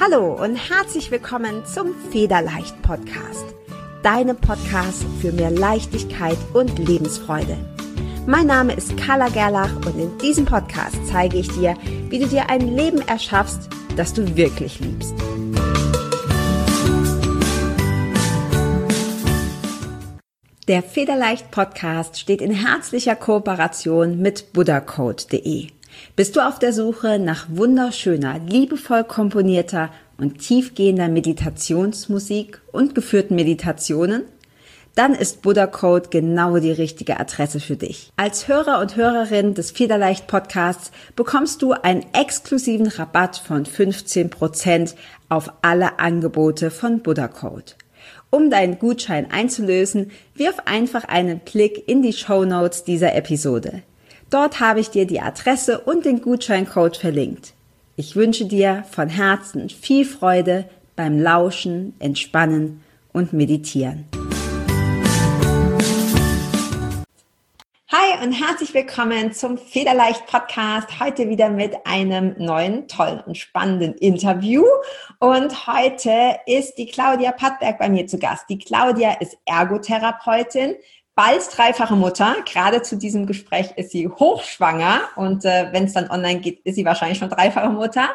Hallo und herzlich willkommen zum Federleicht Podcast. Deinem Podcast für mehr Leichtigkeit und Lebensfreude. Mein Name ist Carla Gerlach und in diesem Podcast zeige ich dir, wie du dir ein Leben erschaffst, das du wirklich liebst. Der Federleicht Podcast steht in herzlicher Kooperation mit buddhacode.de. Bist du auf der Suche nach wunderschöner, liebevoll komponierter und tiefgehender Meditationsmusik und geführten Meditationen? Dann ist Buddha Code genau die richtige Adresse für dich. Als Hörer und Hörerin des Federleicht Podcasts bekommst du einen exklusiven Rabatt von 15% auf alle Angebote von Buddha Code. Um deinen Gutschein einzulösen, wirf einfach einen Blick in die Shownotes dieser Episode. Dort habe ich dir die Adresse und den Gutscheincode verlinkt. Ich wünsche dir von Herzen viel Freude beim Lauschen, Entspannen und Meditieren. Hi und herzlich willkommen zum Federleicht Podcast. Heute wieder mit einem neuen, tollen und spannenden Interview. Und heute ist die Claudia Pattberg bei mir zu Gast. Die Claudia ist Ergotherapeutin, bald dreifache Mutter. Gerade zu diesem Gespräch ist sie hochschwanger und wenn es dann online geht, ist sie wahrscheinlich schon dreifache Mutter.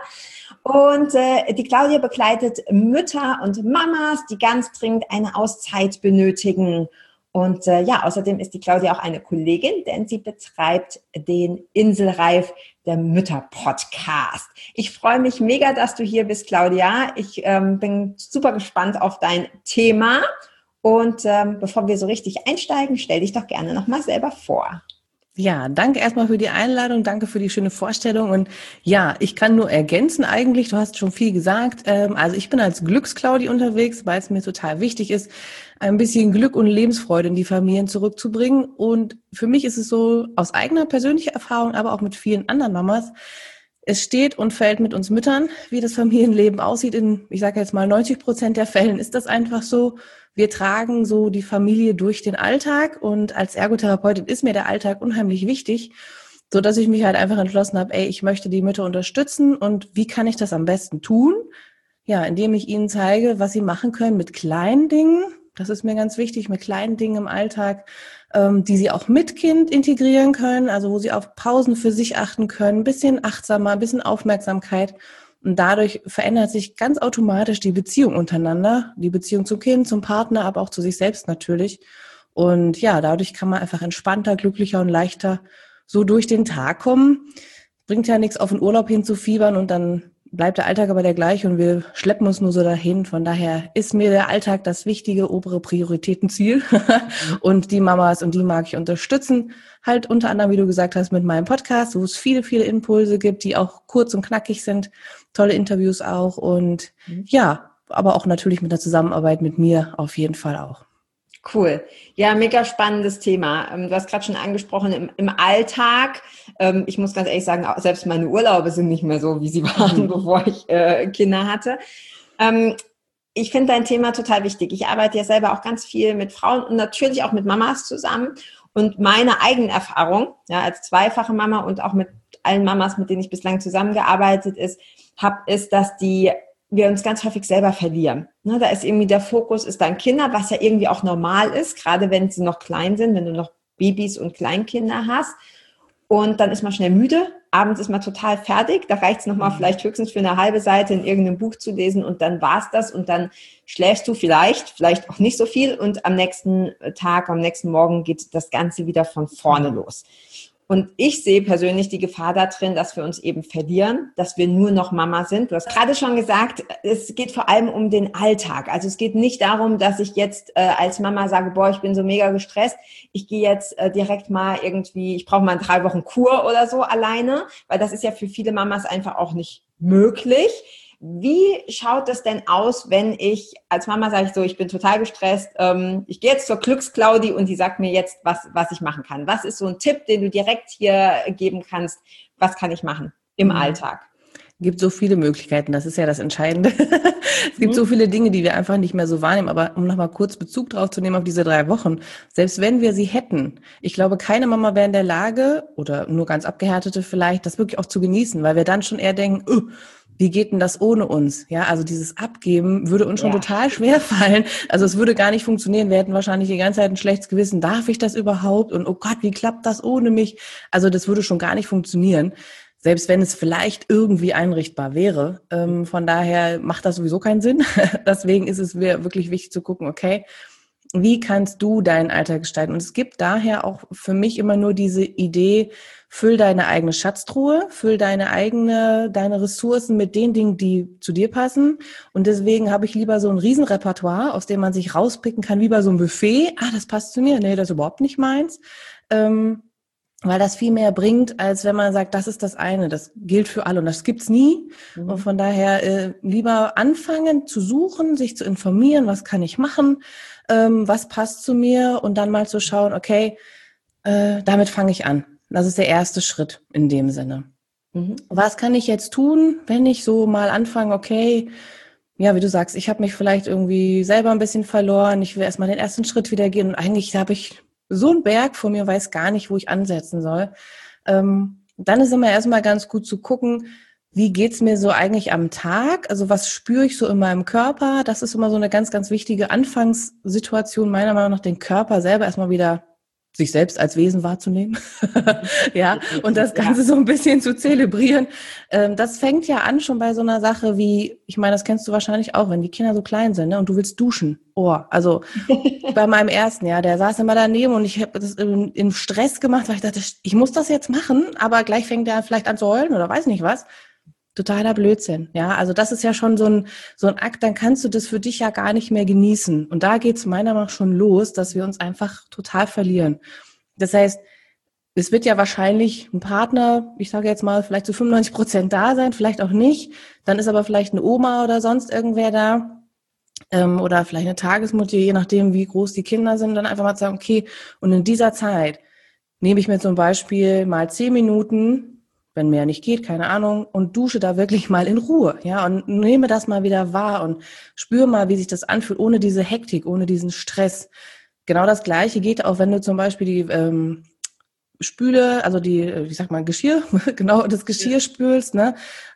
Und die Claudia begleitet Mütter und Mamas, die ganz dringend eine Auszeit benötigen. Und außerdem ist die Claudia auch eine Kollegin, denn sie betreibt den Inselreif der Mütter-Podcast. Ich freue mich mega, dass du hier bist, Claudia. Ich bin super gespannt auf dein Thema. Und bevor wir so richtig einsteigen, stell dich doch gerne nochmal selber vor. Ja, danke erstmal für die Einladung, danke für die schöne Vorstellung und ja, ich kann nur ergänzen eigentlich, du hast schon viel gesagt, also ich bin als Glücksclaudi unterwegs, weil es mir total wichtig ist, ein bisschen Glück und Lebensfreude in die Familien zurückzubringen und für mich ist es so aus eigener persönlicher Erfahrung, aber auch mit vielen anderen Mamas, es steht und fällt mit uns Müttern, wie das Familienleben aussieht. Ich sage jetzt mal 90% der Fällen ist das einfach so. Wir tragen so die Familie durch den Alltag und als Ergotherapeutin ist mir der Alltag unheimlich wichtig, so dass ich mich halt einfach entschlossen habe, ich möchte die Mütter unterstützen und wie kann ich das am besten tun? Ja, indem ich ihnen zeige, was sie machen können mit kleinen Dingen. Das ist mir ganz wichtig, mit kleinen Dingen im Alltag, die sie auch mit Kind integrieren können, also wo sie auf Pausen für sich achten können, ein bisschen achtsamer, ein bisschen Aufmerksamkeit. Und dadurch verändert sich ganz automatisch die Beziehung untereinander, die Beziehung zum Kind, zum Partner, aber auch zu sich selbst natürlich. Und ja, dadurch kann man einfach entspannter, glücklicher und leichter so durch den Tag kommen. Bringt ja nichts, auf den Urlaub hinzufiebern und dann bleibt der Alltag aber der gleiche und wir schleppen uns nur so dahin. Von daher ist mir der Alltag das wichtige, obere Prioritätenziel. Und die Mamas, und die mag ich unterstützen. Halt unter anderem, wie du gesagt hast, mit meinem Podcast, wo es viele, viele Impulse gibt, die auch kurz und knackig sind. Tolle Interviews auch. Und ja, aber auch natürlich mit der Zusammenarbeit mit mir auf jeden Fall auch. Cool. Ja, mega spannendes Thema. Du hast gerade schon angesprochen, im Alltag. Ich muss ganz ehrlich sagen, selbst meine Urlaube sind nicht mehr so, wie sie waren, bevor ich Kinder hatte. Ich finde dein Thema total wichtig. Ich arbeite ja selber auch ganz viel mit Frauen und natürlich auch mit Mamas zusammen. Und meine eigene Erfahrung, ja, als zweifache Mama und auch mit allen Mamas, mit denen ich bislang zusammengearbeitet habe, ist, dass wir uns ganz häufig selber verlieren. Ne, da ist irgendwie der Fokus, ist dann Kinder, was ja irgendwie auch normal ist, gerade wenn sie noch klein sind, wenn du noch Babys und Kleinkinder hast. Und dann ist man schnell müde, abends ist man total fertig, da reicht es nochmal vielleicht höchstens für eine halbe Seite in irgendeinem Buch zu lesen und dann war's das und dann schläfst du vielleicht auch nicht so viel und am nächsten Tag, am nächsten Morgen geht das Ganze wieder von vorne los. Und ich sehe persönlich die Gefahr da drin, dass wir uns eben verlieren, dass wir nur noch Mama sind. Du hast gerade schon gesagt, es geht vor allem um den Alltag. Also es geht nicht darum, dass ich jetzt als Mama sage, ich bin so mega gestresst. Ich gehe jetzt direkt mal ich brauche mal 3 Wochen Kur oder so alleine, weil das ist ja für viele Mamas einfach auch nicht möglich. Wie schaut es denn aus, wenn ich als Mama sage, ich bin total gestresst, ich gehe jetzt zur Glücksclaudi und die sagt mir jetzt, was ich machen kann. Was ist so ein Tipp, den du direkt hier geben kannst? Was kann ich machen im Alltag? Es gibt so viele Möglichkeiten, das ist ja das Entscheidende. Es gibt so viele Dinge, die wir einfach nicht mehr so wahrnehmen. Aber um nochmal kurz Bezug drauf zu nehmen auf diese 3 Wochen, selbst wenn wir sie hätten, ich glaube, keine Mama wäre in der Lage, oder nur ganz Abgehärtete vielleicht, das wirklich auch zu genießen, weil wir dann schon eher denken, wie geht denn das ohne uns? Ja, also dieses Abgeben würde uns schon Ja. total schwer fallen. Also es würde gar nicht funktionieren. Wir hätten wahrscheinlich die ganze Zeit ein schlechtes Gewissen. Darf ich das überhaupt? Und oh Gott, wie klappt das ohne mich? Also das würde schon gar nicht funktionieren. Selbst wenn es vielleicht irgendwie einrichtbar wäre. Von daher macht das sowieso keinen Sinn. Deswegen ist es mir wirklich wichtig zu gucken, okay, wie kannst du deinen Alltag gestalten? Und es gibt daher auch für mich immer nur diese Idee, füll deine eigene Schatztruhe, füll deine Ressourcen mit den Dingen, die zu dir passen. Und deswegen habe ich lieber so ein Riesenrepertoire, aus dem man sich rauspicken kann, wie bei so einem Buffet. Ah, das passt zu mir. Nee, das ist überhaupt nicht meins. Weil das viel mehr bringt, als wenn man sagt, das ist das eine, das gilt für alle und das gibt's nie. Und von daher lieber anfangen zu suchen, sich zu informieren, was kann ich machen, was passt zu mir und dann mal zu schauen, okay, damit fange ich an. Das ist der erste Schritt in dem Sinne. Was kann ich jetzt tun, wenn ich so mal anfange, okay, ja, wie du sagst, ich habe mich vielleicht irgendwie selber ein bisschen verloren, ich will erstmal den ersten Schritt wieder gehen und eigentlich habe ich so ein Berg vor mir, weiß gar nicht, wo ich ansetzen soll. Dann ist immer erstmal ganz gut zu gucken, wie geht's mir so eigentlich am Tag? Also was spüre ich so in meinem Körper? Das ist immer so eine ganz, ganz wichtige Anfangssituation, meiner Meinung nach, den Körper selber erstmal wieder sich selbst als Wesen wahrzunehmen, ja, und das Ganze so ein bisschen zu zelebrieren. Das fängt ja an schon bei so einer Sache wie, ich meine, das kennst du wahrscheinlich auch, wenn die Kinder so klein sind, ne, und du willst duschen. Oh, also bei meinem ersten, ja, der saß immer daneben und ich habe das in Stress gemacht, weil ich dachte, ich muss das jetzt machen, aber gleich fängt er vielleicht an zu heulen oder weiß nicht was. Totaler Blödsinn, ja. Also das ist ja schon so ein Akt, dann kannst du das für dich ja gar nicht mehr genießen. Und da geht's meiner Meinung nach schon los, dass wir uns einfach total verlieren. Das heißt, es wird ja wahrscheinlich ein Partner, ich sage jetzt mal, vielleicht zu 95% da sein, vielleicht auch nicht. Dann ist aber vielleicht eine Oma oder sonst irgendwer da. Oder vielleicht eine Tagesmutter, je nachdem, wie groß die Kinder sind. Dann einfach mal sagen, okay, und in dieser Zeit nehme ich mir zum Beispiel mal 10 Minuten, wenn mehr nicht geht, keine Ahnung, und dusche da wirklich mal in Ruhe, ja, und nehme das mal wieder wahr und spüre mal, wie sich das anfühlt, ohne diese Hektik, ohne diesen Stress. Genau das Gleiche geht auch, wenn du zum Beispiel die Spüle, also wie sagt man, Geschirr, genau, das Geschirr spülst, ne,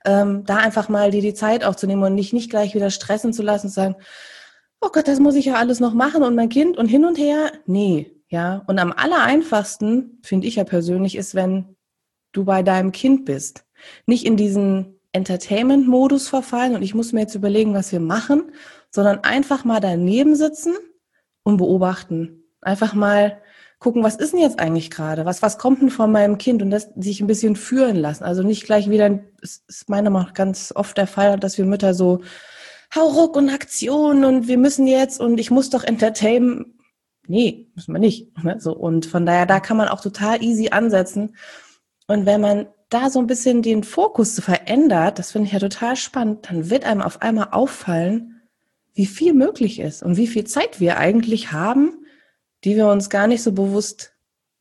da einfach mal dir die Zeit aufzunehmen und nicht gleich wieder stressen zu lassen und sagen, oh Gott, das muss ich ja alles noch machen und mein Kind und hin und her. Nee, ja, und am allereinfachsten, finde ich ja persönlich, ist, wenn du bei deinem Kind bist. Nicht in diesen Entertainment-Modus verfallen und ich muss mir jetzt überlegen, was wir machen, sondern einfach mal daneben sitzen und beobachten. Einfach mal gucken, was ist denn jetzt eigentlich gerade? Was kommt denn von meinem Kind? Und das sich ein bisschen führen lassen. Also nicht gleich wieder, es ist meiner Meinung nach ganz oft der Fall, dass wir Mütter so Hauruck und Aktion und wir müssen jetzt und ich muss doch entertainen. Nee, müssen wir nicht. Ne? So, und von daher, da kann man auch total easy ansetzen. Und wenn man da so ein bisschen den Fokus verändert, das finde ich ja total spannend, dann wird einem auf einmal auffallen, wie viel möglich ist und wie viel Zeit wir eigentlich haben, die wir uns gar nicht so bewusst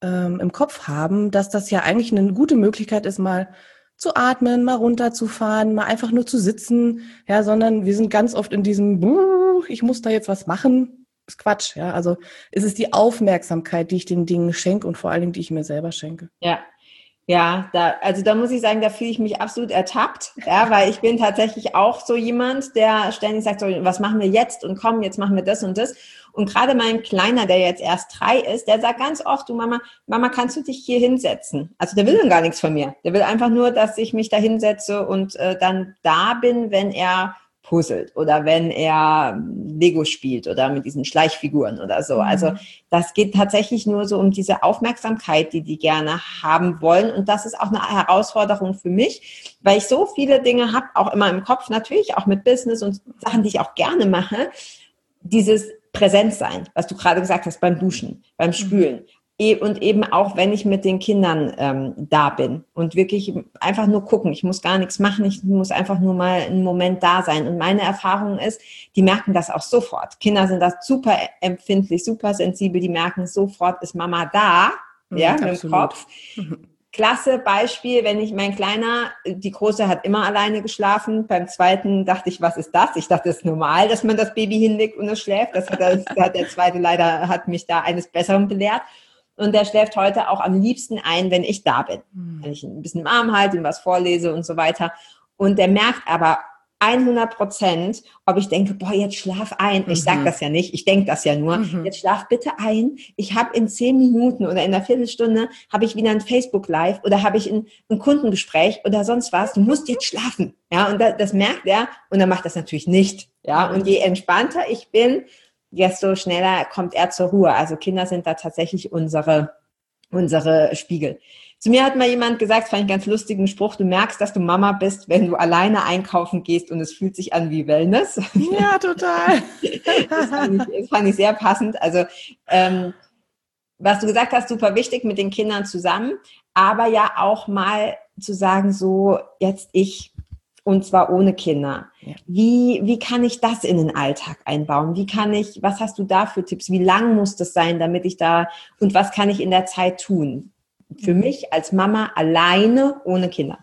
im Kopf haben, dass das ja eigentlich eine gute Möglichkeit ist, mal zu atmen, mal runterzufahren, mal einfach nur zu sitzen, ja, sondern wir sind ganz oft in diesem, ich muss da jetzt was machen, ist Quatsch, ja, also es ist die Aufmerksamkeit, die ich den Dingen schenke und vor allen Dingen, die ich mir selber schenke. Ja. Ja, da muss ich sagen, da fühle ich mich absolut ertappt, ja, weil ich bin tatsächlich auch so jemand, der ständig sagt, so, was machen wir jetzt und komm, jetzt machen wir das und das. Und gerade mein Kleiner, der jetzt erst 3 ist, der sagt ganz oft, du Mama, kannst du dich hier hinsetzen? Also der will dann gar nichts von mir. Der will einfach nur, dass ich mich da hinsetze und dann da bin, wenn er puzzelt oder wenn er Lego spielt oder mit diesen Schleichfiguren oder so. Also das geht tatsächlich nur so um diese Aufmerksamkeit, die gerne haben wollen. Und das ist auch eine Herausforderung für mich, weil ich so viele Dinge habe, auch immer im Kopf, natürlich auch mit Business und Sachen, die ich auch gerne mache. Dieses Präsenzsein, was du gerade gesagt hast, beim Duschen, beim Spülen. Und eben auch, wenn ich mit den Kindern da bin und wirklich einfach nur gucken. Ich muss gar nichts machen, ich muss einfach nur mal einen Moment da sein. Und meine Erfahrung ist, die merken das auch sofort. Kinder sind das super empfindlich, super sensibel, die merken sofort, ist Mama da, ja, mit dem Kopf. Klasse Beispiel, wenn ich mein Kleiner, die Große hat immer alleine geschlafen, beim zweiten dachte ich, was ist das? Ich dachte, es ist normal, dass man das Baby hinlegt und es schläft. Das hat der zweite leider, hat mich da eines Besseren belehrt. Und der schläft heute auch am liebsten ein, wenn ich da bin. Wenn ich ihn ein bisschen im Arm halte, ihm was vorlese und so weiter. Und der merkt aber 100%, ob ich denke, boah, jetzt schlaf ein. Ich sage das ja nicht, ich denke das ja nur. Jetzt schlaf bitte ein. Ich habe in 10 Minuten oder in einer Viertelstunde habe ich wieder ein Facebook-Live oder habe ich ein Kundengespräch oder sonst was. Du musst jetzt schlafen. Ja, und das merkt er und er macht das natürlich nicht. Ja, und je entspannter ich bin, desto schneller kommt er zur Ruhe. Also Kinder sind da tatsächlich unsere Spiegel. Zu mir hat mal jemand gesagt, das fand ich einen ganz lustigen Spruch, du merkst, dass du Mama bist, wenn du alleine einkaufen gehst und es fühlt sich an wie Wellness. Ja, total. Das fand ich sehr passend. Also was du gesagt hast, super wichtig mit den Kindern zusammen, aber ja auch mal zu sagen, so jetzt ich und zwar ohne Kinder. Ja. Wie kann ich das in den Alltag einbauen? Was hast du da für Tipps? Wie lang muss das sein, damit ich da, und was kann ich in der Zeit tun? Für mich als Mama alleine ohne Kinder.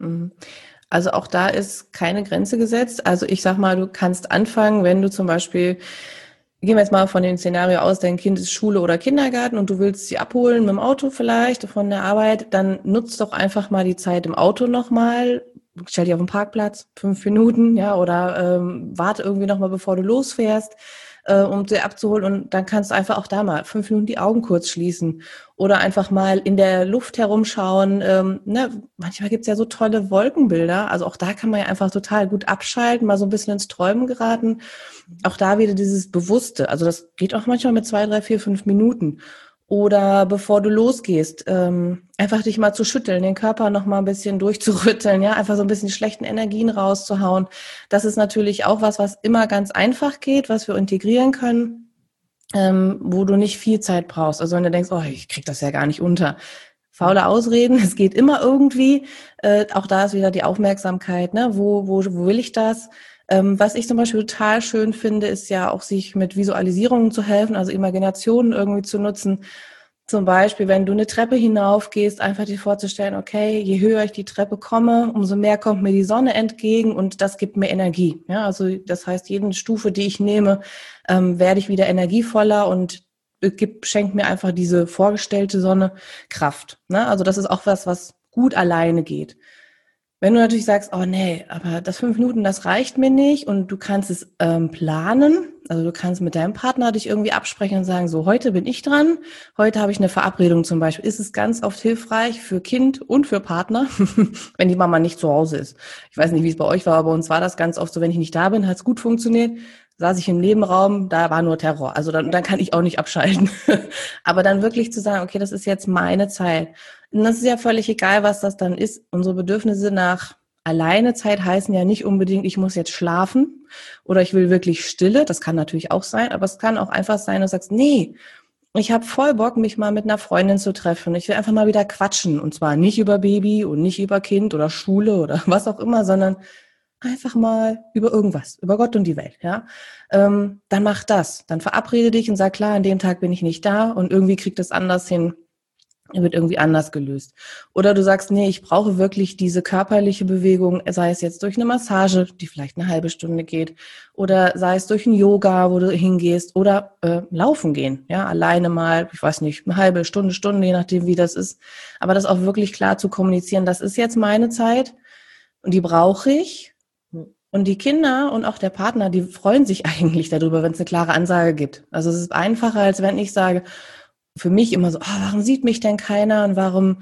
Also auch da ist keine Grenze gesetzt. Also ich sag mal, du kannst anfangen, wenn du zum Beispiel, gehen wir jetzt mal von dem Szenario aus, dein Kind ist Schule oder Kindergarten und du willst sie abholen mit dem Auto vielleicht von der Arbeit, dann nutzt doch einfach mal die Zeit im Auto nochmal, stell dich auf den Parkplatz, 5 Minuten, ja, oder warte irgendwie nochmal, bevor du losfährst, um sie abzuholen, und dann kannst du einfach auch da mal 5 Minuten die Augen kurz schließen oder einfach mal in der Luft herumschauen. Manchmal gibt's ja so tolle Wolkenbilder, also auch da kann man ja einfach total gut abschalten, mal so ein bisschen ins Träumen geraten. Auch da wieder dieses Bewusste, also das geht auch manchmal mit 2, 3, 4, 5 Minuten. Oder bevor du losgehst, einfach dich mal zu schütteln, den Körper noch mal ein bisschen durchzurütteln, ja, einfach so ein bisschen die schlechten Energien rauszuhauen. Das ist natürlich auch was immer ganz einfach geht, was wir integrieren können, wo du nicht viel Zeit brauchst. Also wenn du denkst, oh, ich krieg das ja gar nicht unter. Faule Ausreden, es geht immer irgendwie. Auch da ist wieder die Aufmerksamkeit, ne? Wo will ich das? Was ich zum Beispiel total schön finde, ist ja auch, sich mit Visualisierungen zu helfen, also Imaginationen irgendwie zu nutzen. Zum Beispiel, wenn du eine Treppe hinaufgehst, einfach dir vorzustellen, okay, je höher ich die Treppe komme, umso mehr kommt mir die Sonne entgegen und das gibt mir Energie. Ja, also das heißt, jede Stufe, die ich nehme, werde ich wieder energievoller und schenkt mir einfach diese vorgestellte Sonne Kraft. Ne? Also das ist auch was gut alleine geht. Wenn du natürlich sagst, oh nee, aber das 5 Minuten, das reicht mir nicht, und du kannst es planen, also du kannst mit deinem Partner dich irgendwie absprechen und sagen, so, heute bin ich dran, heute habe ich eine Verabredung zum Beispiel, ist es ganz oft hilfreich für Kind und für Partner, wenn die Mama nicht zu Hause ist. Ich weiß nicht, wie es bei euch war, aber bei uns war das ganz oft so, wenn ich nicht da bin, hat es gut funktioniert. Saß ich im Nebenraum, da war nur Terror. Also dann kann ich auch nicht abschalten. Aber dann wirklich zu sagen, okay, das ist jetzt meine Zeit. Und das ist ja völlig egal, was das dann ist. Unsere Bedürfnisse nach Alleinezeit heißen ja nicht unbedingt, ich muss jetzt schlafen oder ich will wirklich Stille. Das kann natürlich auch sein, aber es kann auch einfach sein, dass du sagst, nee, ich habe voll Bock, mich mal mit einer Freundin zu treffen. Ich will einfach mal wieder quatschen. Und zwar nicht über Baby und nicht über Kind oder Schule oder was auch immer, sondern einfach mal über irgendwas, über Gott und die Welt, ja. Dann mach das. Dann verabrede dich und sag, klar, an dem Tag bin ich nicht da und irgendwie kriegt es anders hin, wird irgendwie anders gelöst. Oder du sagst, nee, ich brauche wirklich diese körperliche Bewegung, sei es jetzt durch eine Massage, die vielleicht eine halbe Stunde geht, oder sei es durch ein Yoga, wo du hingehst, oder laufen gehen, ja, alleine mal, ich weiß nicht, eine halbe Stunde, je nachdem, wie das ist. Aber das auch wirklich klar zu kommunizieren, das ist jetzt meine Zeit und die brauche ich. Und die Kinder und auch der Partner, die freuen sich eigentlich darüber, wenn es eine klare Ansage gibt. Also es ist einfacher, als wenn ich sage, für mich immer so, warum sieht mich denn keiner und warum,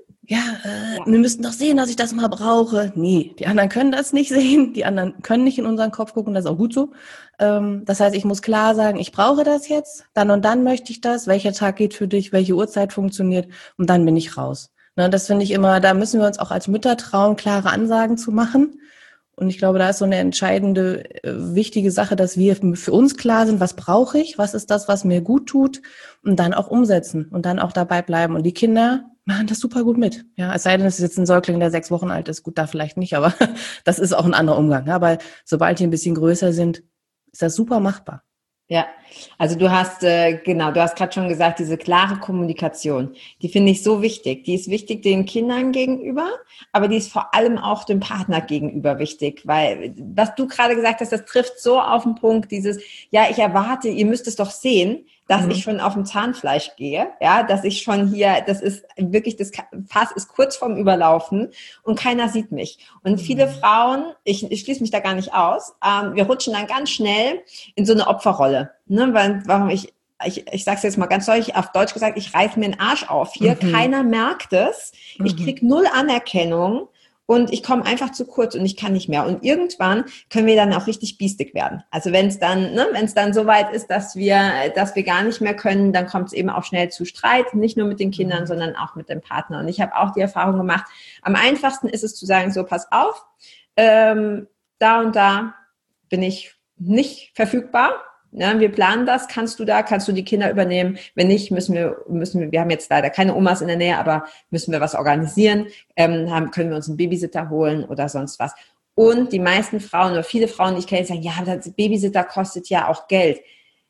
wir müssten doch sehen, dass ich das mal brauche. Nee, die anderen können das nicht sehen, die anderen können nicht in unseren Kopf gucken, das ist auch gut so. Das heißt, ich muss klar sagen, ich brauche das jetzt, dann und dann möchte ich das, welcher Tag geht für dich, welche Uhrzeit funktioniert, und dann bin ich raus. Ne, das finde ich immer, da müssen wir uns auch als Mütter trauen, klare Ansagen zu machen. Und ich glaube, da ist so eine entscheidende, wichtige Sache, dass wir für uns klar sind, was brauche ich, was ist das, was mir gut tut, und dann auch umsetzen und dann auch dabei bleiben. Und die Kinder machen das super gut mit. Ja, es sei denn, es ist jetzt ein Säugling, der 6 Wochen alt ist. Gut, da vielleicht nicht, aber das ist auch ein anderer Umgang. Aber sobald die ein bisschen größer sind, ist das super machbar. Ja, also du hast gerade schon gesagt, diese klare Kommunikation, die finde ich so wichtig. Die ist wichtig den Kindern gegenüber, aber die ist vor allem auch dem Partner gegenüber wichtig, weil was du gerade gesagt hast, das trifft so auf den Punkt, dieses, ja, ich erwarte, ihr müsst es doch sehen, dass ich schon auf dem Zahnfleisch gehe, ja, dass ich schon hier, das ist wirklich, das Fass ist kurz vorm Überlaufen und keiner sieht mich. Und viele Frauen, ich schließe mich da gar nicht aus, wir rutschen dann ganz schnell in so eine Opferrolle, ne, weil, warum ich sage es jetzt mal ganz deutlich, auf Deutsch gesagt, ich reiß mir den Arsch auf hier, keiner merkt es, ich krieg null Anerkennung und ich komme einfach zu kurz und ich kann nicht mehr. Und irgendwann können wir dann auch richtig biestig werden. Also wenn es dann so weit ist, dass wir gar nicht mehr können, dann kommt es eben auch schnell zu Streit, nicht nur mit den Kindern, sondern auch mit dem Partner. Und ich habe auch die Erfahrung gemacht, am einfachsten ist es zu sagen, so pass auf, da und da bin ich nicht verfügbar. Ja, wir planen das, kannst du die Kinder übernehmen? Wenn nicht, müssen wir haben jetzt leider keine Omas in der Nähe, aber müssen wir was organisieren, können wir uns einen Babysitter holen oder sonst was. Und die meisten Frauen oder viele Frauen, die ich kenne, sagen, ja, das Babysitter kostet ja auch Geld.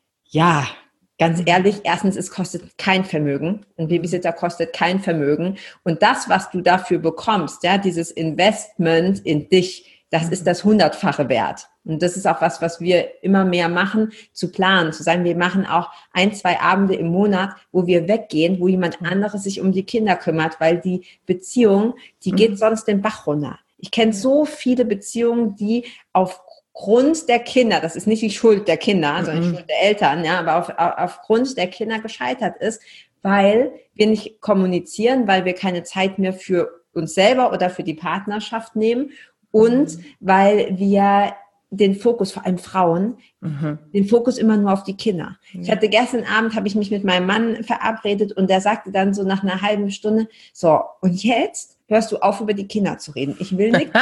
Ja, ganz ehrlich, erstens, es kostet kein Vermögen. Ein Babysitter kostet kein Vermögen. Und das, was du dafür bekommst, ja, dieses Investment in dich, das ist das 100-fache wert. Und das ist auch was wir immer mehr machen, zu planen, zu sagen, wir machen auch 1-2 Abende im Monat, wo wir weggehen, wo jemand anderes sich um die Kinder kümmert, weil die Beziehung, die geht sonst den Bach runter. Ich kenne so viele Beziehungen, die aufgrund der Kinder, das ist nicht die Schuld der Kinder, sondern die Schuld der Eltern, ja, aber aufgrund der Kinder gescheitert ist, weil wir nicht kommunizieren, weil wir keine Zeit mehr für uns selber oder für die Partnerschaft nehmen und weil wir den Fokus, vor allem Frauen, den Fokus immer nur auf die Kinder. Ich hatte gestern Abend, habe ich mich mit meinem Mann verabredet und der sagte dann so nach einer halben Stunde, so, und jetzt hörst du auf, über die Kinder zu reden. Ich will nichts.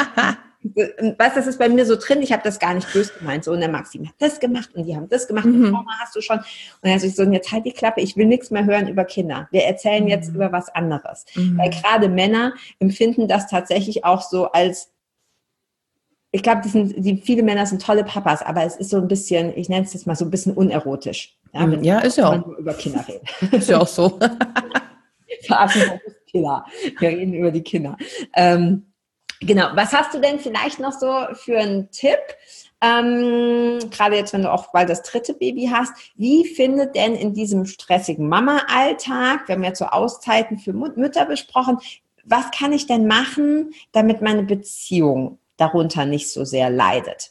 Weißt, das ist bei mir so drin, ich habe das gar nicht böse gemeint. So, und der Maxim hat das gemacht und die haben das gemacht und Mama hast du schon. Und er so, jetzt halt die Klappe, ich will nichts mehr hören über Kinder. Wir erzählen jetzt über was anderes. Weil gerade Männer empfinden das tatsächlich auch so als, ich glaube, viele Männer sind tolle Papas, aber es ist so ein bisschen, ich nenne es jetzt mal so ein bisschen unerotisch. Ja, ist ja auch. Nur über Kinder reden. Ist ja auch so. Killer. Wir reden über die Kinder. Genau. Was hast du denn vielleicht noch so für einen Tipp? Gerade jetzt, wenn du auch bald das 3. Baby hast, wie findet denn in diesem stressigen Mama-Alltag, wir haben jetzt so Auszeiten für Mütter besprochen, was kann ich denn machen, damit meine Beziehung darunter nicht so sehr leidet?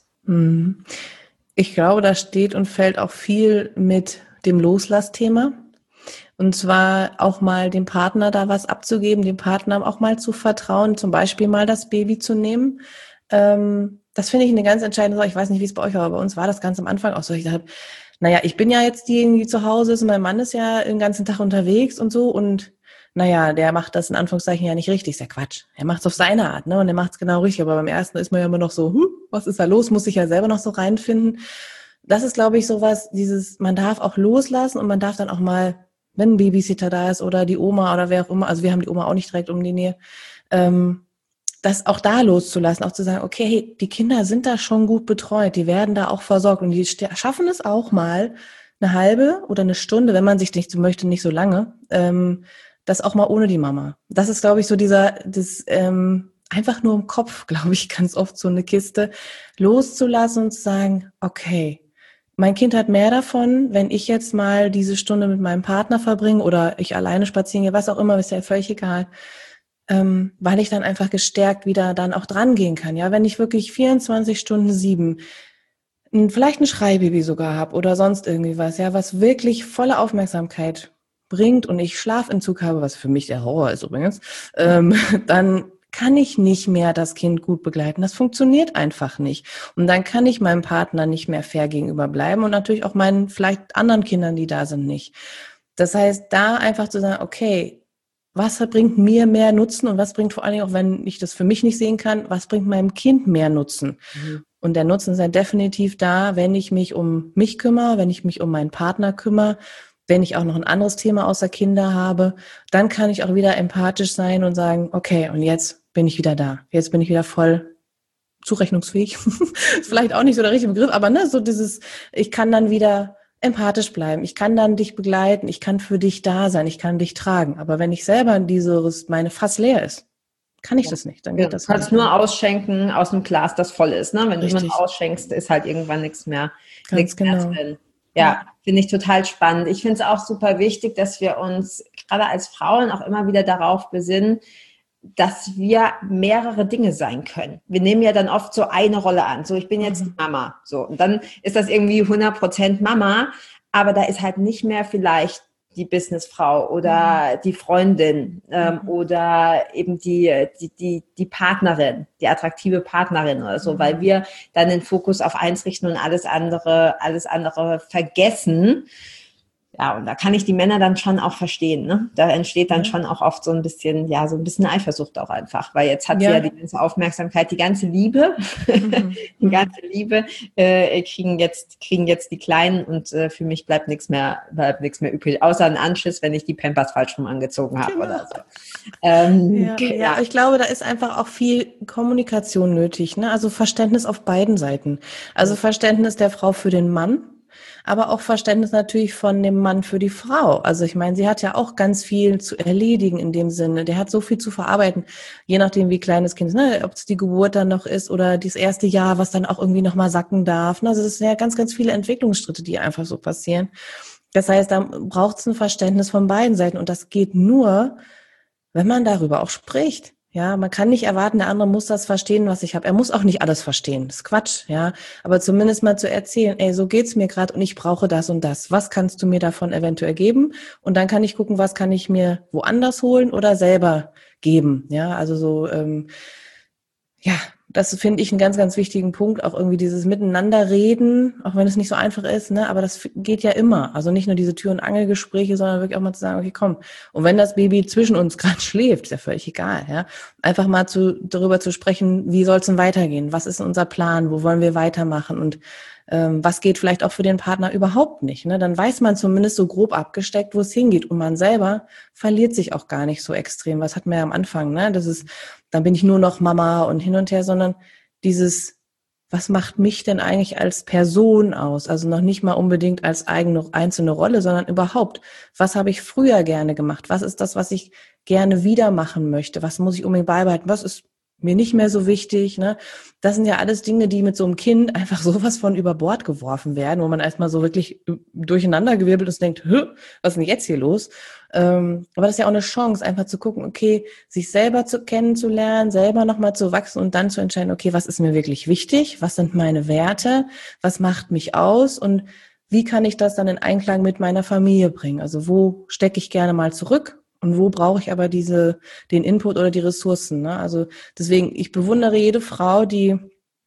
Ich glaube, da steht und fällt auch viel mit dem Loslassthema. Und zwar auch mal dem Partner da was abzugeben, dem Partner auch mal zu vertrauen, zum Beispiel mal das Baby zu nehmen. Das finde ich eine ganz entscheidende Sache. Ich weiß nicht, wie es bei euch war, aber bei uns war das ganz am Anfang auch so. Ich dachte, naja, ich bin ja jetzt diejenige, die zu Hause ist und mein Mann ist ja den ganzen Tag unterwegs und so und naja, der macht das in Anführungszeichen ja nicht richtig. Ist ja Quatsch. Er macht es auf seine Art, ne? Und er macht es genau richtig. Aber beim ersten ist man ja immer noch so, was ist da los? Muss sich ja selber noch so reinfinden. Das ist, glaube ich, sowas, man darf auch loslassen und man darf dann auch mal, wenn ein Babysitter da ist oder die Oma oder wer auch immer, also wir haben die Oma auch nicht direkt um die Nähe, das auch da loszulassen, auch zu sagen, okay, hey, die Kinder sind da schon gut betreut, die werden da auch versorgt und die schaffen es auch mal eine halbe oder eine Stunde, wenn man sich nicht so möchte, nicht so lange, das auch mal ohne die Mama. Das ist, glaube ich, so einfach nur im Kopf, glaube ich, ganz oft so eine Kiste, loszulassen und zu sagen, okay, mein Kind hat mehr davon, wenn ich jetzt mal diese Stunde mit meinem Partner verbringe oder ich alleine spazieren gehe, was auch immer, ist ja völlig egal, weil ich dann einfach gestärkt wieder dann auch dran gehen kann. Ja, wenn ich wirklich 24/7 vielleicht ein Schreibaby sogar habe oder sonst irgendwie was, ja, was wirklich volle Aufmerksamkeit bringt und ich Schlafentzug habe, was für mich der Horror ist übrigens, dann kann ich nicht mehr das Kind gut begleiten. Das funktioniert einfach nicht. Und dann kann ich meinem Partner nicht mehr fair gegenüber bleiben und natürlich auch meinen vielleicht anderen Kindern, die da sind, nicht. Das heißt, da einfach zu sagen, okay, was bringt mir mehr Nutzen und was bringt vor allen Dingen auch, wenn ich das für mich nicht sehen kann, was bringt meinem Kind mehr Nutzen? Und der Nutzen ist ja definitiv da, wenn ich mich um mich kümmere, wenn ich mich um meinen Partner kümmere, wenn ich auch noch ein anderes Thema außer Kinder habe, dann kann ich auch wieder empathisch sein und sagen, okay, und jetzt bin ich wieder da. Jetzt bin ich wieder voll zurechnungsfähig. Vielleicht auch nicht so der richtige Begriff, aber ne, so ich kann dann wieder empathisch bleiben. Ich kann dann dich begleiten. Ich kann für dich da sein. Ich kann dich tragen. Aber wenn ich selber meine Fass leer ist, kann ich das nicht. Dann geht das nicht. Du kannst nur ausschenken aus dem Glas, das voll ist. Ne? Wenn Richtig. du immer nur ausschenkst, ist halt irgendwann nichts mehr drin. Ja, finde ich total spannend. Ich finde es auch super wichtig, dass wir uns gerade als Frauen auch immer wieder darauf besinnen, dass wir mehrere Dinge sein können. Wir nehmen ja dann oft so eine Rolle an. So, ich bin jetzt die Mama. So, und dann ist das irgendwie 100% Mama, aber da ist halt nicht mehr vielleicht die Businessfrau oder die Freundin oder eben die Partnerin, die attraktive Partnerin oder so, weil wir dann den Fokus auf eins richten und alles andere vergessen. Ja, und da kann ich die Männer dann schon auch verstehen, ne? Da entsteht dann schon auch oft so ein bisschen Eifersucht auch einfach, weil jetzt hat sie ja die ganze Aufmerksamkeit, die ganze Liebe, kriegen jetzt die Kleinen und für mich bleibt nichts mehr übrig, außer ein Anschiss, wenn ich die Pampers falsch rum angezogen habe oder so. Ja, ich glaube, da ist einfach auch viel Kommunikation nötig, ne? Also Verständnis auf beiden Seiten. Also Verständnis der Frau für den Mann, aber auch Verständnis natürlich von dem Mann für die Frau. Also ich meine, sie hat ja auch ganz viel zu erledigen in dem Sinne. Der hat so viel zu verarbeiten, je nachdem wie klein das Kind ist, ne? Ob es die Geburt dann noch ist oder das erste Jahr, was dann auch irgendwie nochmal sacken darf. Also das sind ja ganz, ganz viele Entwicklungsschritte, die einfach so passieren. Das heißt, da braucht es ein Verständnis von beiden Seiten und das geht nur, wenn man darüber auch spricht. Ja, man kann nicht erwarten, der andere muss das verstehen, was ich habe. Er muss auch nicht alles verstehen. Das ist Quatsch, ja. Aber zumindest mal zu erzählen, ey, so geht's mir gerade und ich brauche das und das. Was kannst du mir davon eventuell geben? Und dann kann ich gucken, was kann ich mir woanders holen oder selber geben. Ja, also so, das finde ich einen ganz, ganz wichtigen Punkt, auch irgendwie dieses Miteinanderreden, auch wenn es nicht so einfach ist, ne, aber das geht ja immer. Also nicht nur diese Tür- und Angelgespräche, sondern wirklich auch mal zu sagen, okay, komm. Und wenn das Baby zwischen uns gerade schläft, ist ja völlig egal, ja. Einfach mal darüber zu sprechen, wie soll es denn weitergehen? Was ist unser Plan? Wo wollen wir weitermachen? Und was geht vielleicht auch für den Partner überhaupt nicht, ne? Dann weiß man zumindest so grob abgesteckt, wo es hingeht. Und man selber verliert sich auch gar nicht so extrem. Was hatten wir ja am Anfang, ne? Das ist, dann bin ich nur noch Mama und hin und her, sondern dieses, was macht mich denn eigentlich als Person aus? Also noch nicht mal unbedingt als eigene einzelne Rolle, sondern überhaupt, was habe ich früher gerne gemacht? Was ist das, was ich gerne wieder machen möchte? Was muss ich unbedingt beibehalten? Was ist mir nicht mehr so wichtig, ne? Das sind ja alles Dinge, die mit so einem Kind einfach sowas von über Bord geworfen werden, wo man erstmal so wirklich durcheinandergewirbelt ist und denkt, was ist denn jetzt hier los? Aber das ist ja auch eine Chance, einfach zu gucken, okay, sich selber kennenzulernen, selber nochmal zu wachsen und dann zu entscheiden, okay, was ist mir wirklich wichtig? Was sind meine Werte? Was macht mich aus? Und wie kann ich das dann in Einklang mit meiner Familie bringen? Also wo stecke ich gerne mal zurück? Und wo brauche ich aber den Input oder die Ressourcen? Ne? Also deswegen, ich bewundere jede Frau, die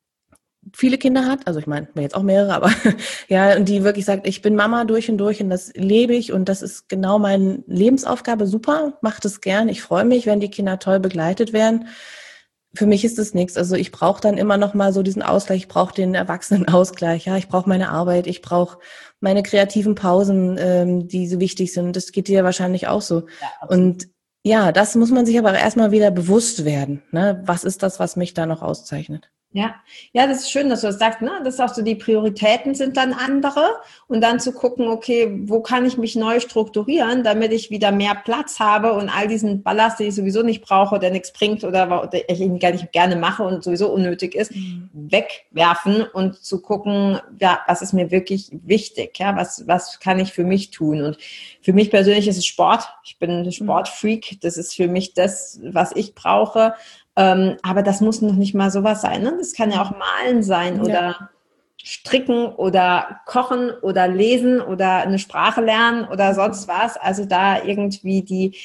viele Kinder hat, also ich meine, jetzt auch mehrere, aber ja, und die wirklich sagt, ich bin Mama durch und das lebe ich und das ist genau meine Lebensaufgabe, super, macht es gern, ich freue mich, wenn die Kinder toll begleitet werden. Für mich ist das nichts, also ich brauche dann immer noch mal so diesen Ausgleich, ich brauche den Erwachsenenausgleich, ja, ich brauche meine Arbeit, ich brauche meine kreativen Pausen, die so wichtig sind, das geht dir wahrscheinlich auch so. Ja, und ja, das muss man sich aber erstmal wieder bewusst werden, ne? Was ist das, was mich da noch auszeichnet? Ja, das ist schön, dass du das sagst, ne? Das ist auch so, die Prioritäten sind dann andere und dann zu gucken, okay, wo kann ich mich neu strukturieren, damit ich wieder mehr Platz habe und all diesen Ballast, den ich sowieso nicht brauche, der nichts bringt oder ich ihn gar nicht gerne mache und sowieso unnötig ist, wegwerfen und zu gucken, ja, was ist mir wirklich wichtig, ja, was kann ich für mich tun? Und für mich persönlich ist es Sport. Ich bin ein Sportfreak. Das ist für mich das, was ich brauche. Aber das muss noch nicht mal sowas sein. Ne? Das kann ja auch Malen sein oder Stricken oder Kochen oder Lesen oder eine Sprache lernen oder sonst was. Also da irgendwie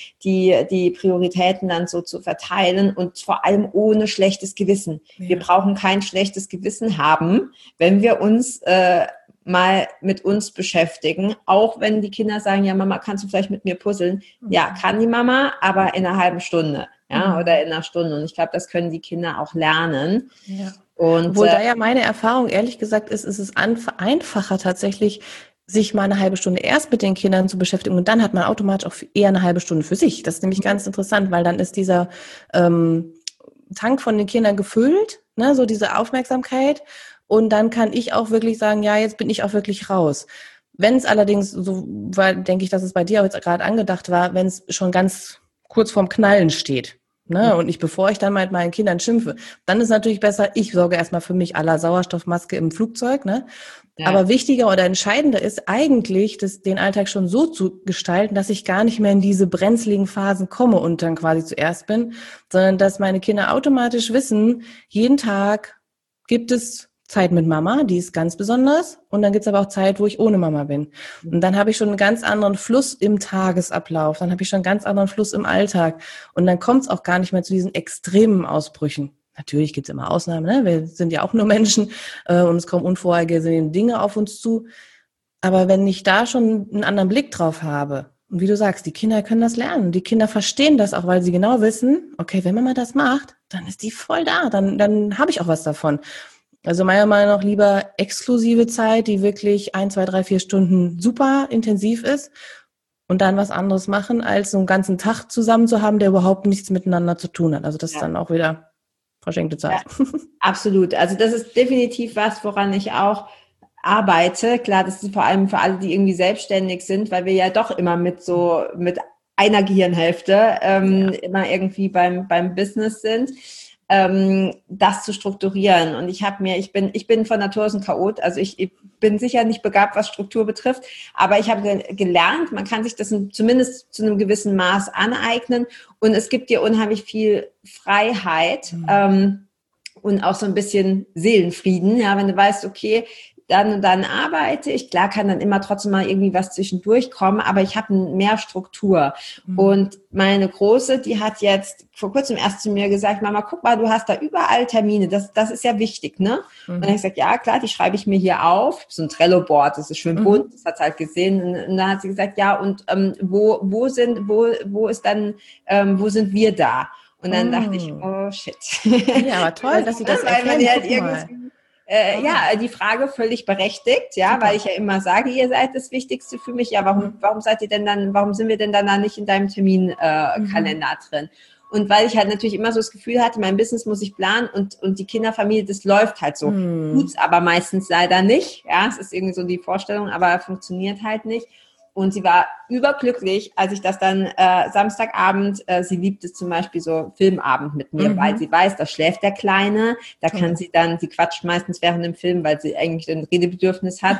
die Prioritäten dann so zu verteilen und vor allem ohne schlechtes Gewissen. Ja. Wir brauchen kein schlechtes Gewissen haben, wenn wir uns mal mit uns beschäftigen, auch wenn die Kinder sagen, ja Mama, kannst du vielleicht mit mir puzzeln? Ja, kann die Mama, aber in einer halben Stunde. Ja, oder in einer Stunde. Und ich glaube, das können die Kinder auch lernen. Ja. Und, obwohl da ja meine Erfahrung ehrlich gesagt ist es einfacher tatsächlich, sich mal eine halbe Stunde erst mit den Kindern zu beschäftigen und dann hat man automatisch auch eher eine halbe Stunde für sich. Das ist nämlich ganz interessant, weil dann ist dieser Tank von den Kindern gefüllt, ne, so diese Aufmerksamkeit. Und dann kann ich auch wirklich sagen, ja, jetzt bin ich auch wirklich raus. Wenn es allerdings so war, denke ich, dass es bei dir auch jetzt gerade angedacht war, wenn es schon ganz kurz vorm Knallen steht. Ne? Und bevor ich dann mit meinen Kindern schimpfe, dann ist natürlich besser, ich sorge erstmal für mich à la Sauerstoffmaske im Flugzeug, ne? Ja. Aber wichtiger oder entscheidender ist eigentlich, den Alltag schon so zu gestalten, dass ich gar nicht mehr in diese brenzligen Phasen komme und dann quasi zuerst bin, sondern dass meine Kinder automatisch wissen, jeden Tag gibt es Zeit mit Mama, die ist ganz besonders. Und dann gibt's aber auch Zeit, wo ich ohne Mama bin. Und dann habe ich schon einen ganz anderen Fluss im Tagesablauf. Dann habe ich schon einen ganz anderen Fluss im Alltag. Und dann kommt's auch gar nicht mehr zu diesen extremen Ausbrüchen. Natürlich gibt's immer Ausnahmen, ne? Wir sind ja auch nur Menschen und es kommen unvorhergesehene Dinge auf uns zu. Aber wenn ich da schon einen anderen Blick drauf habe, und wie du sagst, die Kinder können das lernen. Die Kinder verstehen das auch, weil sie genau wissen, okay, wenn Mama das macht, dann ist die voll da. Dann habe ich auch was davon. Also meiner Meinung nach lieber exklusive Zeit, die wirklich 1, 2, 3, 4 Stunden super intensiv ist und dann was anderes machen, als so einen ganzen Tag zusammen zu haben, der überhaupt nichts miteinander zu tun hat. Also das ist dann auch wieder verschenkte Zeit. Ja, absolut. Also das ist definitiv was, woran ich auch arbeite. Klar, das ist vor allem für alle, die irgendwie selbstständig sind, weil wir ja doch immer mit einer Gehirnhälfte immer irgendwie beim Business sind. Das zu strukturieren. Und ich bin von Natur aus ein Chaot, also ich bin sicher nicht begabt, was Struktur betrifft, aber ich habe gelernt, man kann sich das zumindest zu einem gewissen Maß aneignen und es gibt dir unheimlich viel Freiheit und auch so ein bisschen Seelenfrieden, ja, wenn du weißt, okay, dann und dann arbeite ich. Klar kann dann immer trotzdem mal irgendwie was zwischendurch kommen, aber ich habe mehr Struktur. Und meine Große, die hat jetzt vor kurzem erst zu mir gesagt, Mama, guck mal, du hast da überall Termine. Das ist ja wichtig, ne? Und dann habe ich gesagt, ja, klar, die schreibe ich mir hier auf. So ein Trello-Board, das ist schön bunt, das hat sie halt gesehen. Und dann hat sie gesagt, ja, und wo sind wir da? Und dann dachte ich, oh shit. Ja, aber toll, dass sie das erkennen. Halt ja, die Frage völlig berechtigt, ja, super. Weil ich ja immer sage, ihr seid das Wichtigste für mich. Ja, warum sind wir denn dann da nicht in deinem Terminkalender drin? Und weil ich halt natürlich immer so das Gefühl hatte, mein Business muss ich planen und die Kinderfamilie, das läuft halt so. Tut's aber meistens leider nicht. Ja, es ist irgendwie so die Vorstellung, aber funktioniert halt nicht. Und sie war überglücklich, als ich das dann Samstagabend, sie liebt es zum Beispiel so Filmabend mit mir, weil sie weiß, da schläft der Kleine, da kann sie quatscht meistens während dem Film, weil sie eigentlich ein Redebedürfnis hat.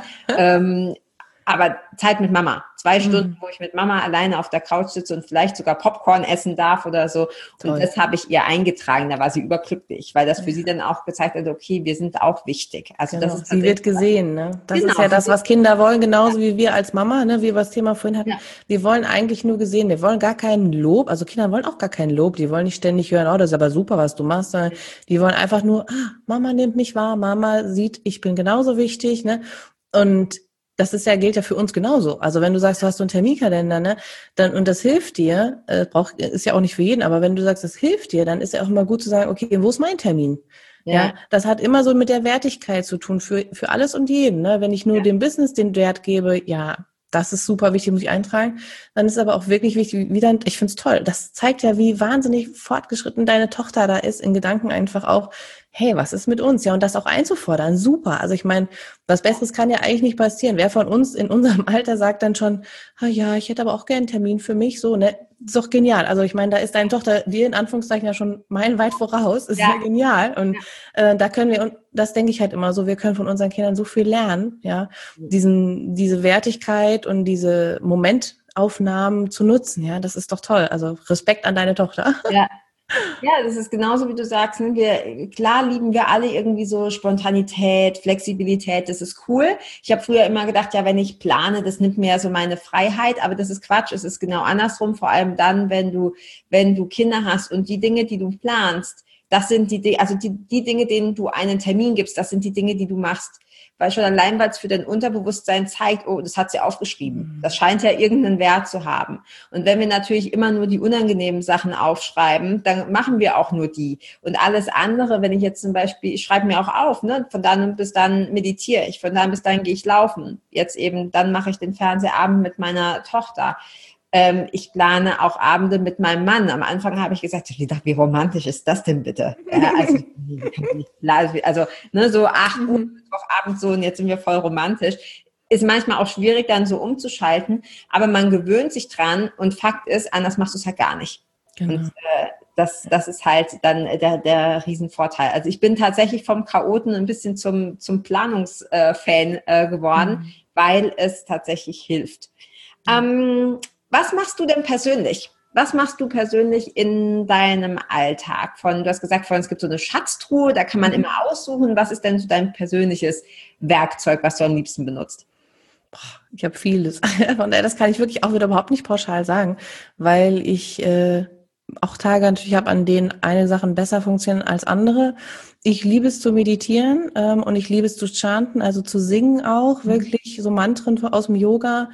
Aber Zeit mit Mama. 2 Stunden, wo ich mit Mama alleine auf der Couch sitze und vielleicht sogar Popcorn essen darf oder so. Toll. Und das habe ich ihr eingetragen. Da war sie überglücklich, weil das für sie dann auch gezeigt hat, okay, wir sind auch wichtig. Also genau. das ist sie wird gesehen, ne? Das ist ja das, was Kinder wollen, genauso wie wir als Mama, ne? Wie wir das Thema vorhin hatten. Ja. Wir wollen eigentlich nur gesehen. Wir wollen gar keinen Lob. Also Kinder wollen auch gar keinen Lob. Die wollen nicht ständig hören, oh, das ist aber super, was du machst, sondern die wollen einfach nur, Mama nimmt mich wahr, Mama sieht, ich bin genauso wichtig, ne? Und das gilt ja für uns genauso. Also wenn du sagst, du hast so einen Terminkalender, ne, und das hilft dir, ist ja auch nicht für jeden, aber wenn du sagst, das hilft dir, dann ist ja auch immer gut zu sagen, okay, wo ist mein Termin? Ja, das hat immer so mit der Wertigkeit zu tun, für alles und jeden, ne? Wenn ich nur dem Business den Wert gebe, ja, das ist super wichtig, muss ich eintragen. Dann ist aber auch wirklich wichtig, ich finde es toll. Das zeigt ja, wie wahnsinnig fortgeschritten deine Tochter da ist, in Gedanken einfach auch, hey, was ist mit uns? Ja, und das auch einzufordern, super. Also ich meine, was Besseres kann ja eigentlich nicht passieren. Wer von uns in unserem Alter sagt dann schon, ja, ich hätte aber auch gerne einen Termin für mich, so, ne? Ist doch genial. Also ich meine, da ist deine Tochter dir in Anführungszeichen ja schon meilenweit voraus. Ist ja genial. Und da können wir, und das denke ich halt immer so, wir können von unseren Kindern so viel lernen, ja, diese Wertigkeit und diese Momentaufnahmen zu nutzen, ja, das ist doch toll. Also Respekt an deine Tochter. Ja. Ja, das ist genauso, wie du sagst. Ne? Klar lieben wir alle irgendwie so Spontanität, Flexibilität, das ist cool. Ich habe früher immer gedacht, ja, wenn ich plane, das nimmt mir ja so meine Freiheit, aber das ist Quatsch, es ist genau andersrum, vor allem dann, wenn du Kinder hast und die Dinge, die du planst, das sind die Dinge, denen du einen Termin gibst, das sind die Dinge, die du machst. Weil schon allein, weil es für dein Unterbewusstsein zeigt, oh, das hat sie aufgeschrieben. Das scheint ja irgendeinen Wert zu haben. Und wenn wir natürlich immer nur die unangenehmen Sachen aufschreiben, dann machen wir auch nur die. Und alles andere, wenn ich jetzt zum Beispiel, ich schreibe mir auch auf, ne, von dann bis dann meditiere ich, von dann bis dann gehe ich laufen. Jetzt eben, dann mache ich den Fernsehabend mit meiner Tochter. Ich plane auch Abende mit meinem Mann. Am Anfang habe ich gesagt, wie romantisch ist das denn bitte? So 8 Uhr Mittwochabend so und jetzt sind wir voll romantisch. Ist manchmal auch schwierig, dann so umzuschalten, aber man gewöhnt sich dran und Fakt ist, anders machst du es halt gar nicht. Genau. Und das ist halt dann der Riesenvorteil. Also ich bin tatsächlich vom Chaoten ein bisschen zum Planungsfan geworden, weil es tatsächlich hilft. Was machst du denn persönlich? Was machst du persönlich in deinem Alltag? Du hast gesagt vorhin, es gibt so eine Schatztruhe, da kann man immer aussuchen. Was ist denn so dein persönliches Werkzeug, was du am liebsten benutzt? Ich habe vieles. Von daher, das kann ich wirklich auch wieder überhaupt nicht pauschal sagen, weil ich auch Tage natürlich habe, an denen eine Sachen besser funktionieren als andere. Ich liebe es zu meditieren und ich liebe es zu chanten, also zu singen auch, wirklich so Mantren aus dem Yoga.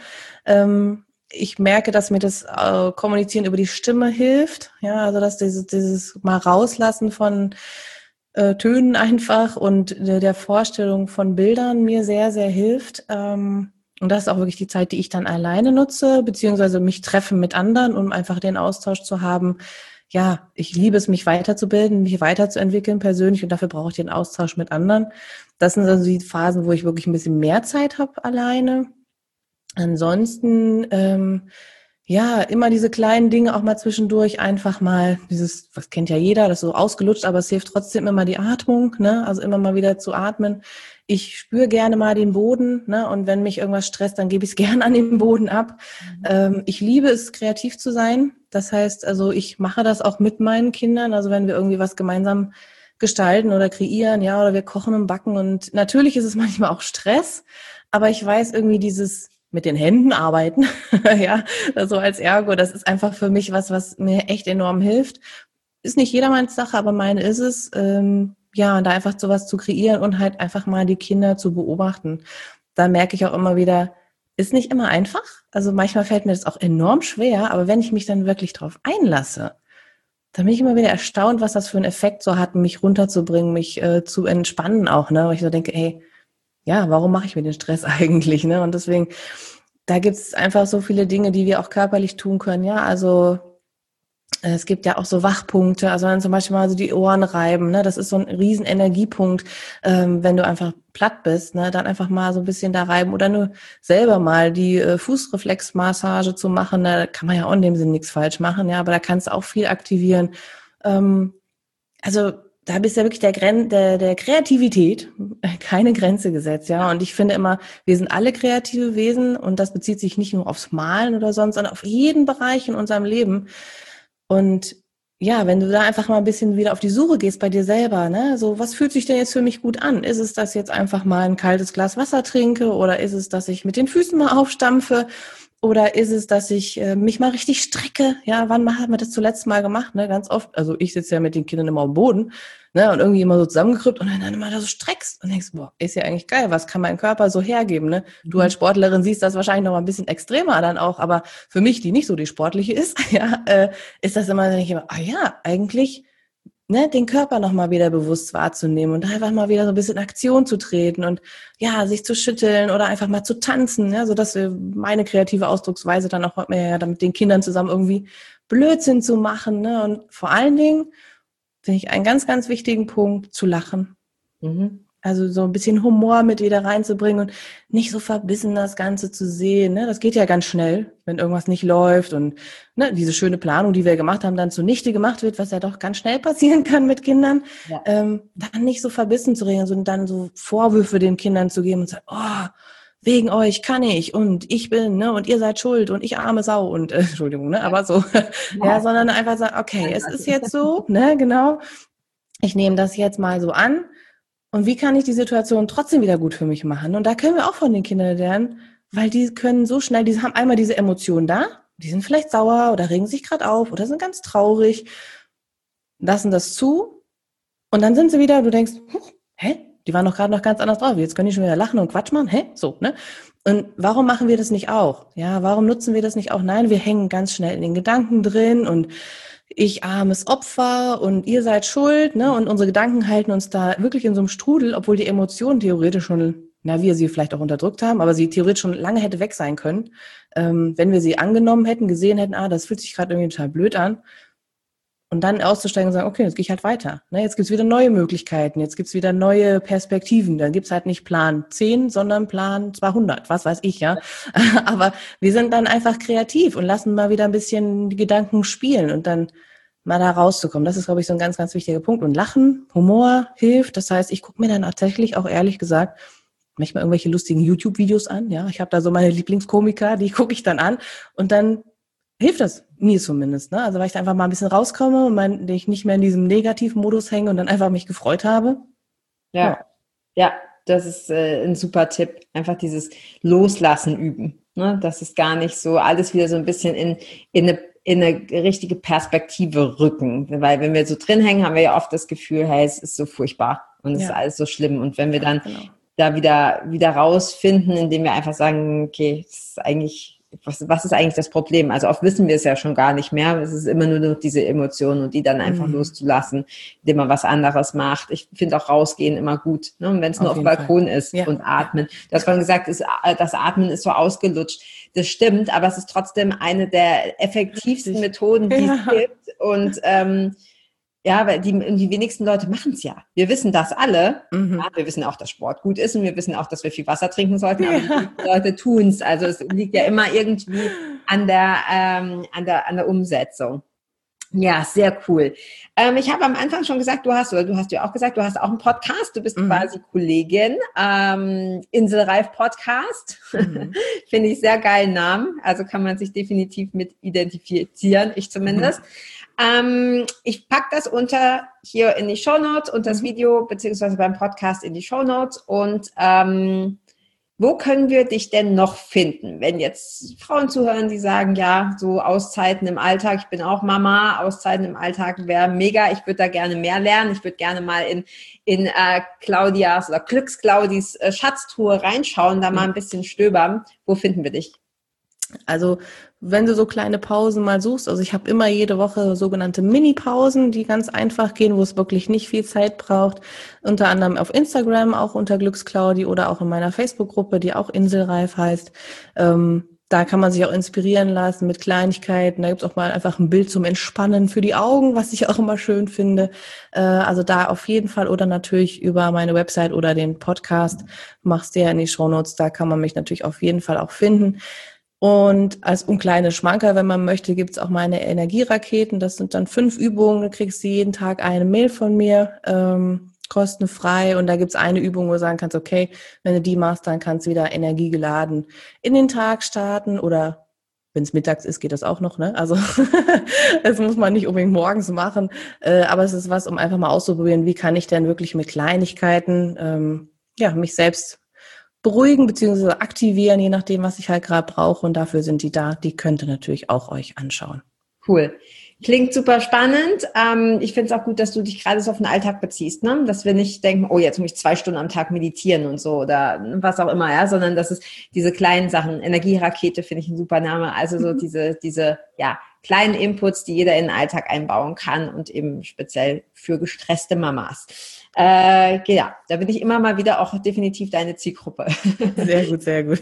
Ich merke, dass mir das Kommunizieren über die Stimme hilft. Ja, also dass dieses mal rauslassen von Tönen einfach und der Vorstellung von Bildern mir sehr, sehr hilft. Und das ist auch wirklich die Zeit, die ich dann alleine nutze, beziehungsweise mich treffen mit anderen, um einfach den Austausch zu haben. Ja, ich liebe es, mich weiterzubilden, mich weiterzuentwickeln persönlich und dafür brauche ich den Austausch mit anderen. Das sind also die Phasen, wo ich wirklich ein bisschen mehr Zeit habe alleine. Ansonsten, ja, immer diese kleinen Dinge auch mal zwischendurch, einfach mal dieses, was kennt ja jeder, das ist so ausgelutscht, aber es hilft trotzdem immer die Atmung, ne? Also immer mal wieder zu atmen. Ich spüre gerne mal den Boden, ne? Und wenn mich irgendwas stresst, dann gebe ich es gern an den Boden ab. Ich liebe es, kreativ zu sein. Das heißt, also ich mache das auch mit meinen Kindern. Also wenn wir irgendwie was gemeinsam gestalten oder kreieren, ja, oder wir kochen und backen. Und natürlich ist es manchmal auch Stress, aber ich weiß irgendwie dieses mit den Händen arbeiten, ja, so als Ergo, das ist einfach für mich was mir echt enorm hilft. Ist nicht jedermanns Sache, aber meine ist es, ja, und da einfach sowas zu kreieren und halt einfach mal die Kinder zu beobachten. Da merke ich auch immer wieder, ist nicht immer einfach. Also manchmal fällt mir das auch enorm schwer, aber wenn ich mich dann wirklich drauf einlasse, dann bin ich immer wieder erstaunt, was das für einen Effekt so hat, mich runterzubringen, mich zu entspannen auch, ne, weil ich so denke, hey, ja, warum mache ich mir den Stress eigentlich, ne? Und deswegen, da gibt es einfach so viele Dinge, die wir auch körperlich tun können, ja, also es gibt ja auch so Wachpunkte, also dann zum Beispiel mal so die Ohren reiben, ne? Das ist so ein riesen Energiepunkt, wenn du einfach platt bist, ne? Dann einfach mal so ein bisschen da reiben oder nur selber mal die Fußreflexmassage zu machen, ne? Da kann man ja auch in dem Sinne nichts falsch machen, ja, aber da kannst du auch viel aktivieren. Also da bist ja wirklich der Kreativität keine Grenze gesetzt, ja. Und ich finde immer, wir sind alle kreative Wesen und das bezieht sich nicht nur aufs Malen oder sonst, sondern auf jeden Bereich in unserem Leben. Und ja, wenn du da einfach mal ein bisschen wieder auf die Suche gehst bei dir selber, ne, so was fühlt sich denn jetzt für mich gut an? Ist es, dass ich jetzt einfach mal ein kaltes Glas Wasser trinke oder ist es, dass ich mit den Füßen mal aufstampfe? Oder ist es, dass ich mich mal richtig strecke? Ja, wann haben wir das zuletzt mal gemacht? Ne, ganz oft. Also ich sitze ja mit den Kindern immer am Boden, ne, und irgendwie immer so zusammengekrüppt und dann immer da so streckst und denkst, boah, ist ja eigentlich geil. Was kann mein Körper so hergeben? Ne? Du als Sportlerin siehst das wahrscheinlich noch mal ein bisschen extremer dann auch, aber für mich, die nicht so die sportliche ist, ja, ist das immer, denke ich immer, ah ja, eigentlich, ne, den Körper nochmal wieder bewusst wahrzunehmen und einfach mal wieder so ein bisschen in Aktion zu treten und ja, sich zu schütteln oder einfach mal zu tanzen, ja, so dass wir meine kreative Ausdrucksweise dann auch mehr ja, mit den Kindern zusammen irgendwie Blödsinn zu machen, ne, und vor allen Dingen finde ich einen ganz, ganz wichtigen Punkt, zu lachen. Also so ein bisschen Humor mit wieder reinzubringen und nicht so verbissen das Ganze zu sehen. Ne? Das geht ja ganz schnell, wenn irgendwas nicht läuft und ne, diese schöne Planung, die wir gemacht haben, dann zunichte gemacht wird, was ja doch ganz schnell passieren kann mit Kindern. Ja. Dann nicht so verbissen zu reden, sondern dann so Vorwürfe den Kindern zu geben und sagen, oh, wegen euch kann ich und ich bin, ne, und ihr seid schuld und ich arme Sau und Entschuldigung, ne, aber so, ja, sondern einfach sagen, okay, es ist jetzt so, ne, genau, ich nehme das jetzt mal so an. Und wie kann ich die Situation trotzdem wieder gut für mich machen? Und da können wir auch von den Kindern lernen, weil die können so schnell, die haben einmal diese Emotionen da, die sind vielleicht sauer oder regen sich gerade auf oder sind ganz traurig, lassen das zu und dann sind sie wieder, du denkst, hä? Die waren doch gerade noch ganz anders drauf, jetzt können die schon wieder lachen und Quatsch machen, hä? So, ne? Und warum machen wir das nicht auch? Ja, warum nutzen wir das nicht auch? Nein, wir hängen ganz schnell in den Gedanken drin und ich armes Opfer und ihr seid schuld, ne? Und unsere Gedanken halten uns da wirklich in so einem Strudel, obwohl die Emotionen theoretisch schon, na, wir sie vielleicht auch unterdrückt haben, aber sie theoretisch schon lange hätte weg sein können, wenn wir sie angenommen hätten, gesehen hätten, das fühlt sich gerade irgendwie total blöd an. Und dann auszusteigen und sagen, okay, jetzt gehe ich halt weiter. Ne, jetzt gibt's wieder neue Möglichkeiten, jetzt gibt's wieder neue Perspektiven. Dann gibt's halt nicht Plan 10, sondern Plan 200, was weiß ich, ja. Aber wir sind dann einfach kreativ und lassen mal wieder ein bisschen die Gedanken spielen. Und dann mal da rauszukommen. Das ist, glaube ich, so ein ganz, ganz wichtiger Punkt. Und Lachen, Humor hilft. Das heißt, ich gucke mir dann tatsächlich auch ehrlich gesagt manchmal irgendwelche lustigen YouTube-Videos an. Ja, ich habe da so meine Lieblingskomiker, die gucke ich dann an und dann hilft das mir zumindest. Ne? Also weil ich da einfach mal ein bisschen rauskomme und ich nicht mehr in diesem negativen Modus hänge und dann einfach mich gefreut habe. Ja, das ist ein super Tipp. Einfach dieses Loslassen üben. Ne? Das ist gar nicht so, alles wieder so ein bisschen in eine richtige Perspektive rücken. Weil wenn wir so drin hängen, haben wir ja oft das Gefühl, hey, es ist so furchtbar und es ist alles so schlimm. Und wenn wir dann da wieder rausfinden, indem wir einfach sagen, okay, das ist eigentlich, was ist eigentlich das Problem? Also oft wissen wir es ja schon gar nicht mehr. Es ist immer nur noch diese Emotionen und die dann einfach loszulassen, indem man was anderes macht. Ich finde auch rausgehen immer gut, ne? Und wenn es nur auf dem Balkon ist und atmen. Du hast vorhin gesagt, das Atmen ist so ausgelutscht. Das stimmt, aber es ist trotzdem eine der effektivsten Methoden, die es gibt. Und weil die wenigsten Leute machen es ja. Wir wissen das alle. Ja, wir wissen auch, dass Sport gut ist und wir wissen auch, dass wir viel Wasser trinken sollten, aber die Leute tun es. Also es liegt ja immer irgendwie an der Umsetzung. Ja, sehr cool. Ich habe am Anfang schon gesagt, du hast ja auch gesagt, du hast auch einen Podcast, du bist quasi Kollegin, Inselreif Podcast, finde ich sehr geilen Namen, also kann man sich definitiv mit identifizieren, ich zumindest. Ich packe das hier in die Shownotes und das Video beziehungsweise beim Podcast in die Shownotes und wo können wir dich denn noch finden, wenn jetzt Frauen zuhören, die sagen, ja, so Auszeiten im Alltag, ich bin auch Mama, Auszeiten im Alltag wäre mega, ich würde da gerne mehr lernen, ich würde gerne mal in Claudias oder Glücks-Claudis Schatztruhe reinschauen, da mal ein bisschen stöbern. Wo finden wir dich? Also wenn du so kleine Pausen mal suchst, also ich habe immer jede Woche sogenannte Mini-Pausen, die ganz einfach gehen, wo es wirklich nicht viel Zeit braucht, unter anderem auf Instagram, auch unter Glücks-Claudi oder auch in meiner Facebook-Gruppe, die auch Inselreif heißt. Da kann man sich auch inspirieren lassen mit Kleinigkeiten. Da gibt's auch mal einfach ein Bild zum Entspannen für die Augen, was ich auch immer schön finde. Also da auf jeden Fall oder natürlich über meine Website oder den Podcast machst du ja in die Shownotes. Da kann man mich natürlich auf jeden Fall auch finden. Und als kleine Schmankerl, wenn man möchte, gibt's auch meine Energieraketen. Das sind dann 5 Übungen. Da kriegst du jeden Tag eine Mail von mir, kostenfrei. Und da gibt's eine Übung, wo du sagen kannst, okay, wenn du die machst, dann kannst du wieder energiegeladen in den Tag starten. Oder wenn es mittags ist, geht das auch noch, ne? Also das muss man nicht unbedingt morgens machen. Aber es ist was, um einfach mal auszuprobieren, wie kann ich denn wirklich mit Kleinigkeiten mich selbst beruhigen bzw. aktivieren, je nachdem, was ich halt gerade brauche. Und dafür sind die da. Die könnt ihr natürlich auch euch anschauen. Cool. Klingt super spannend. Ich finde es auch gut, dass du dich gerade so auf den Alltag beziehst, ne? Dass wir nicht denken, oh, jetzt muss ich 2 Stunden am Tag meditieren und so oder was auch immer, ja, sondern dass es diese kleinen Sachen, Energierakete finde ich ein super Name, also so diese kleinen Inputs, die jeder in den Alltag einbauen kann und eben speziell für gestresste Mamas. Da bin ich immer mal wieder auch definitiv deine Zielgruppe. Sehr gut, sehr gut.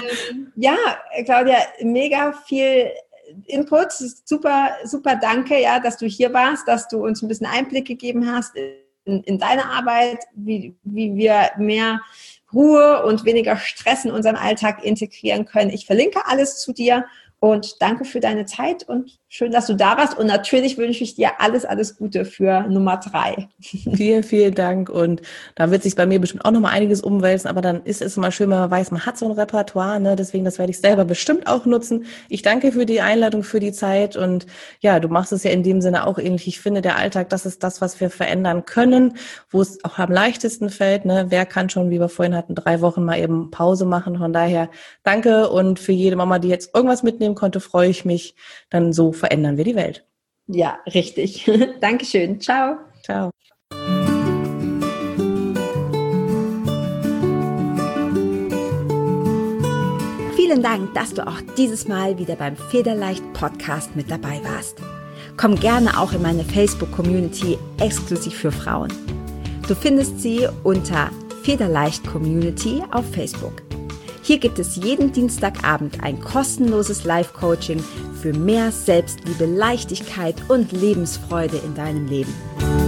Claudia, mega viel Input, super, super danke, ja, dass du hier warst, dass du uns ein bisschen Einblick gegeben hast in deine Arbeit, wie wir mehr Ruhe und weniger Stress in unseren Alltag integrieren können. Ich verlinke alles zu dir und danke für deine Zeit und schön, dass du da warst. Und natürlich wünsche ich dir alles, alles Gute für Nummer 3. Vielen, vielen Dank. Und da wird sich bei mir bestimmt auch noch mal einiges umwälzen. Aber dann ist es mal schön, wenn man weiß, man hat so ein Repertoire. Ne? Deswegen, das werde ich selber bestimmt auch nutzen. Ich danke für die Einladung, für die Zeit. Und ja, du machst es ja in dem Sinne auch ähnlich. Ich finde, der Alltag, das ist das, was wir verändern können, wo es auch am leichtesten fällt. Ne? Wer kann schon, wie wir vorhin hatten, 3 Wochen mal eben Pause machen. Von daher danke. Und für jede Mama, die jetzt irgendwas mitnehmen konnte, freue ich mich. Dann so verändern wir die Welt. Ja, richtig. Dankeschön. Ciao. Ciao. Vielen Dank, dass du auch dieses Mal wieder beim Federleicht Podcast mit dabei warst. Komm gerne auch in meine Facebook-Community exklusiv für Frauen. Du findest sie unter Federleicht Community auf Facebook. Hier gibt es jeden Dienstagabend ein kostenloses Live-Coaching für mehr Selbstliebe, Leichtigkeit und Lebensfreude in deinem Leben.